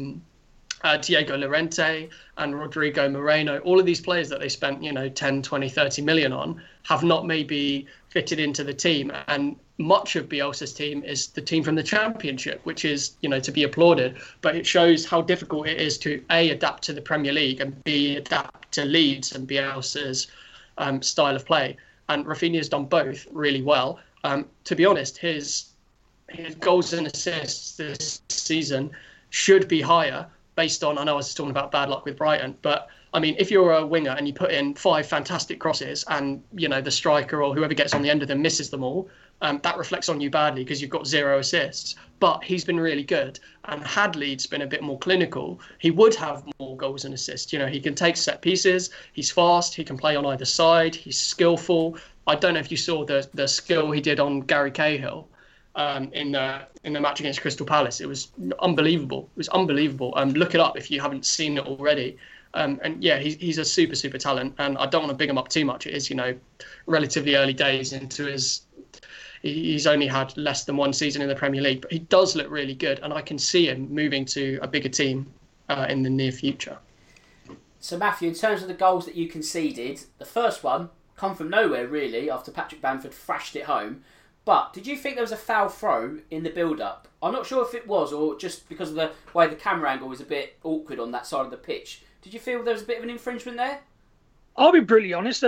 Diego Llorente and Rodrigo Moreno, all of these players that they spent 10, 20, 30 million on have not maybe fitted into the team. And much of Bielsa's team is the team from the Championship, which is, to be applauded. But it shows how difficult it is to A, adapt to the Premier League, and B, adapt to Leeds and Bielsa's style of play. And Rafinha's done both really well. To be honest, his goals and assists this season should be higher based on, I know I was talking about bad luck with Brighton, but I mean, if you're a winger and you put in 5 fantastic crosses and, the striker or whoever gets on the end of them misses them all, that reflects on you badly because you've got 0 assists. But he's been really good. And had Leeds been a bit more clinical, he would have more goals and assists. He can take set pieces. He's fast. He can play on either side. He's skillful. I don't know if you saw the skill he did on Gary Cahill in the match against Crystal Palace. It was unbelievable. Look it up if you haven't seen it already. And yeah, he's a super, super talent. And I don't want to big him up too much. It is, relatively early days into his... He's only had less than 1 season in the Premier League, but he does look really good. And I can see him moving to a bigger team in the near future. So, Matthew, in terms of the goals that you conceded, the first one come from nowhere, really, after Patrick Bamford thrashed it home. But did you think there was a foul throw in the build-up? I'm not sure if it was, or just because of the way the camera angle was a bit awkward on that side of the pitch. Did you feel there was a bit of an infringement there? I'll be brutally honest.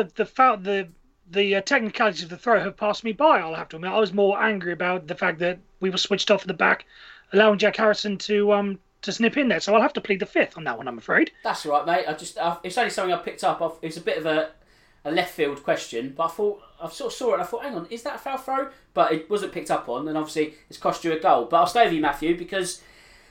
The technicalities of the throw have passed me by, I'll have to admit. I was more angry about the fact that we were switched off at the back, allowing Jack Harrison to snip in there. So I'll have to plead the fifth on that one, I'm afraid. That's all right, mate. It's only something I picked up. It was a bit of a left field question, but I sort of saw it and I thought, hang on, is that a foul throw? But it wasn't picked up on, and obviously it's cost you a goal. But I'll stay with you, Matthew, because,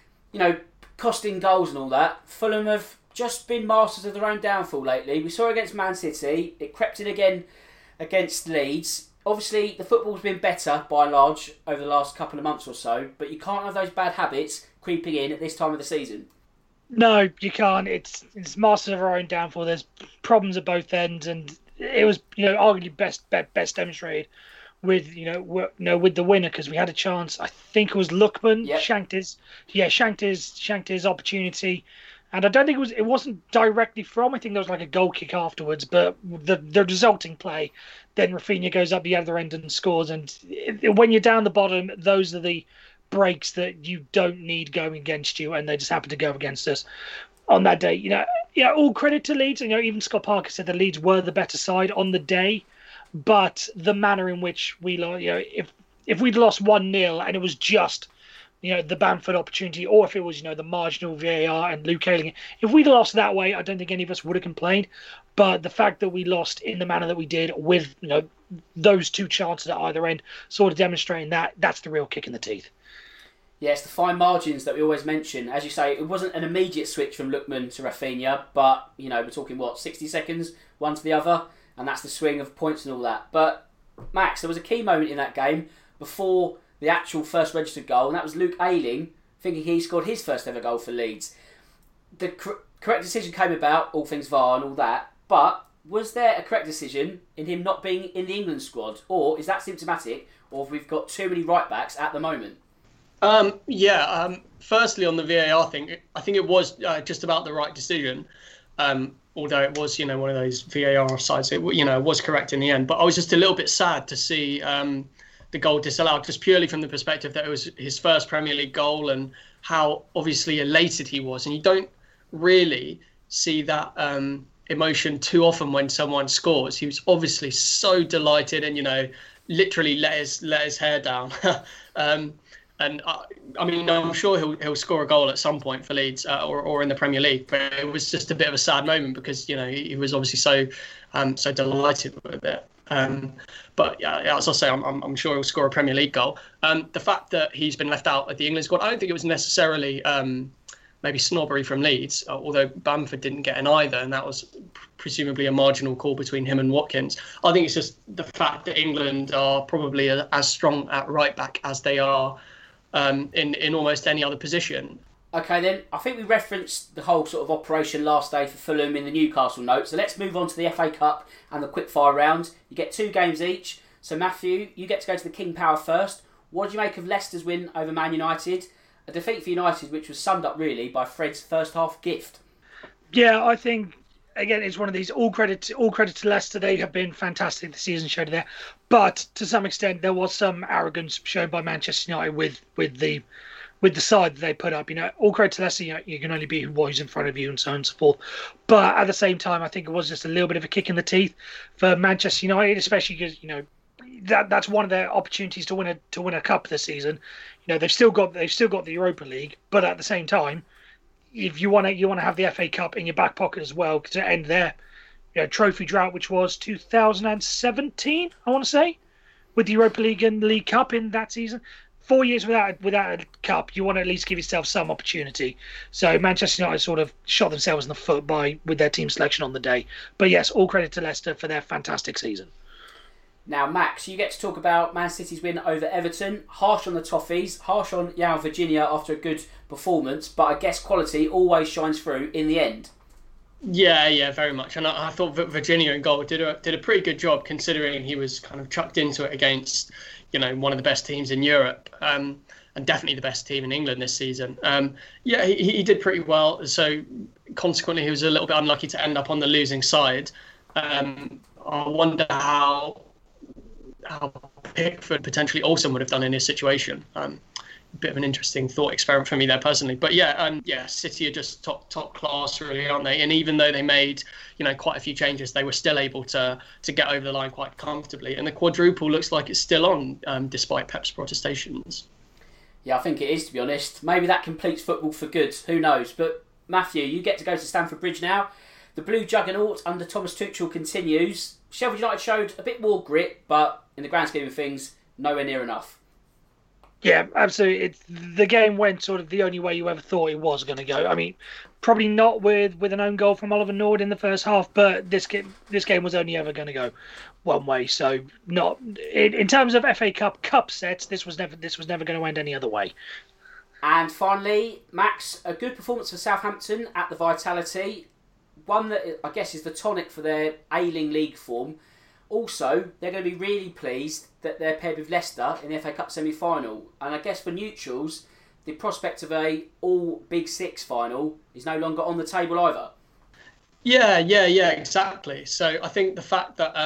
costing goals and all that, Fulham have just been masters of their own downfall lately. We saw it against Man City. It crept in again against Leeds. Obviously, the football's been better by and large over the last couple of months or so, but you can't have those bad habits creeping in at this time of the season. No, you can't. It's masters of our own downfall. There's problems at both ends, and it was arguably best demonstrated with with the winner, because we had a chance. I think it was Lookman shanked his opportunity. And I don't think it wasn't directly from. I think there was like a goal kick afterwards, but the resulting play, then Rafinha goes up the other end and scores. And when you're down the bottom, those are the breaks that you don't need going against you, and they just happen to go against us on that day. All credit to Leeds. Even Scott Parker said the Leeds were the better side on the day, but the manner in which we lost, if we'd lost 1-0 and it was just the Bamford opportunity, or if it was, the marginal VAR and Luke Ayling. If we'd lost that way, I don't think any of us would have complained. But the fact that we lost in the manner that we did with, those 2 chances at either end, sort of demonstrating that's the real kick in the teeth. Yeah, it's the fine margins that we always mention. As you say, it wasn't an immediate switch from Lookman to Rafinha, but, we're talking, 60 seconds, one to the other, and that's the swing of points and all that. But, Max, there was a key moment in that game before the actual first registered goal, and that was Luke Ayling thinking he scored his first ever goal for Leeds. The correct decision came about, all things VAR and all that, but was there a correct decision in him not being in the England squad, or is that symptomatic, or have we got too many right-backs at the moment? Firstly, on the VAR thing, I think it was just about the right decision, although it was, one of those VAR sides, it was correct in the end, but I was just a little bit sad to see the goal disallowed, just purely from the perspective that it was his first Premier League goal and how obviously elated he was. And you don't really see that emotion too often when someone scores. He was obviously so delighted and, literally let his hair down. And I'm sure he'll score a goal at some point for Leeds or in the Premier League. But it was just a bit of a sad moment because, he was obviously so delighted with it. But yeah, as I say, I'm sure he'll score a Premier League goal. The fact that he's been left out at the England squad, I don't think it was necessarily maybe snobbery from Leeds, although Bamford didn't get in either, and that was presumably a marginal call between him and Watkins. I think it's just the fact that England are probably as strong at right back as they are in almost any other position. Okay then, I think we referenced the whole sort of operation last day for Fulham in the Newcastle note, so let's move on to the FA Cup and the quickfire round. You get 2 games each, so Matthew, you get to go to the King Power first. What did you make of Leicester's win over Man United? A defeat for United which was summed up really by Fred's first half gift. Yeah, I think, again, it's one of these all credit to Leicester. They have been fantastic this season, showed there. But to some extent, there was some arrogance shown by Manchester United with the side that they put up. All credit to Leicester, you can only beat who's in front of you and so on and so forth. But at the same time, I think it was just a little bit of a kick in the teeth for Manchester United, especially because, that's one of their opportunities to win a cup this season. They've still got the Europa League, but at the same time, if you want to have the FA Cup in your back pocket as well to end their trophy drought, which was 2017, I want to say, with the Europa League and League Cup in that season. 4 years without a cup, you want to at least give yourself some opportunity. So Manchester United sort of shot themselves in the foot with their team selection on the day. But yes, all credit to Leicester for their fantastic season. Now, Max, you get to talk about Man City's win over Everton. Harsh on the Toffees, harsh on João Virginia after a good performance, but I guess quality always shines through in the end. Yeah, very much. And I thought Virginia in goal did a pretty good job, considering he was kind of chucked into it against, one of the best teams in Europe, and definitely the best team in England this season. He did pretty well. So consequently, he was a little bit unlucky to end up on the losing side. I wonder how Pickford, potentially Olsen, would have done in this situation. Bit of an interesting thought experiment for me there personally, but City are just top class, really, aren't they? And even though they made quite a few changes, they were still able to get over the line quite comfortably. And the quadruple looks like it's still on, despite Pep's protestations. Yeah, I think it is, to be honest. Maybe that completes football for good. Who knows? But Matthew, you get to go to Stamford Bridge now. The blue juggernaut under Thomas Tuchel continues. Sheffield United showed a bit more grit, but in the grand scheme of things, nowhere near enough. Yeah, absolutely. The game went sort of the only way you ever thought it was going to go. I mean, probably not with an own goal from Oliver Nord in the first half, but this game was only ever going to go one way. So, not in terms of FA Cup sets, this was never going to end any other way. And finally, Max, a good performance for Southampton at the Vitality. One that I guess is the tonic for their ailing league form. Also, they're going to be really pleased that they're paired with Leicester in the FA Cup semi-final. And I guess for neutrals, the prospect of a all Big Six final is no longer on the table either. Yeah, exactly. So I think the fact that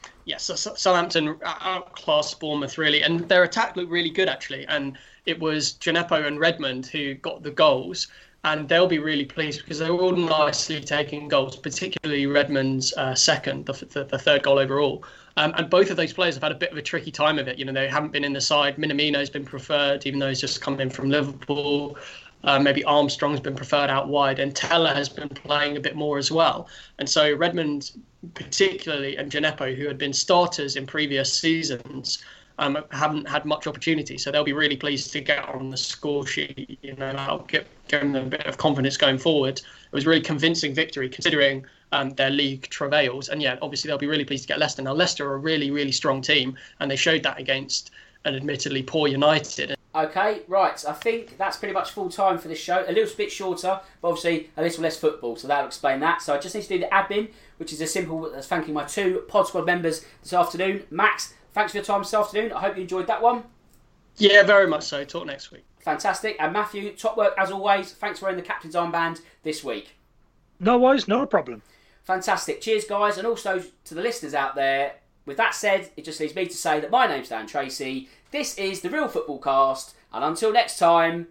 Southampton outclassed Bournemouth really, and their attack looked really good actually. And it was Djenepo and Redmond who got the goals. And they'll be really pleased because they were all nicely taking goals, particularly Redmond's second, the third goal overall. And both of those players have had a bit of a tricky time of it. They haven't been in the side. Minamino's been preferred, even though he's just come in from Liverpool. Maybe Armstrong's been preferred out wide, and Teller has been playing a bit more as well. And so Redmond, particularly, and Djenepo, who had been starters in previous seasons, haven't had much opportunity, so they'll be really pleased to get on the score sheet. That'll give them a bit of confidence going forward. It was a really convincing victory considering their league travails, and obviously they'll be really pleased to get Leicester. Now Leicester are a really, really strong team, and they showed that against an admittedly poor United. Okay, right. I think that's pretty much full time for this show. A little bit shorter, but obviously a little less football, so that'll explain that. So I just need to do the admin, which is as simple as thanking my 2 Pod Squad members this afternoon. Max, thanks for your time this afternoon. I hope you enjoyed that one. Yeah, very much so. Talk next week. Fantastic. And Matthew, top work as always. Thanks for wearing the captain's armband this week. No worries, not a problem. Fantastic. Cheers, guys. And also to the listeners out there, with that said, it just leaves me to say that my name's Dan Tracy. This is The Real Football Cast. And until next time,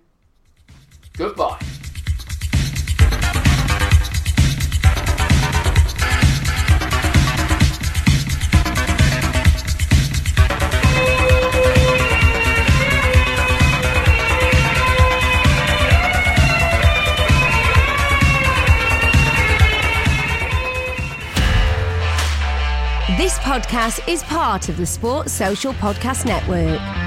goodbye. This podcast is part of the Sports Social Podcast Network.